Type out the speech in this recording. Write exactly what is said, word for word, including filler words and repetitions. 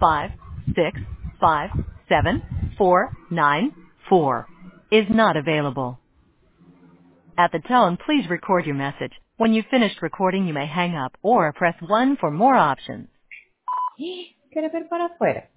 five six five seven four nine four is not available. At the tone, please record your message. When you've finished recording, you may hang up or press one for more options. ¿Quieres ver para afuera?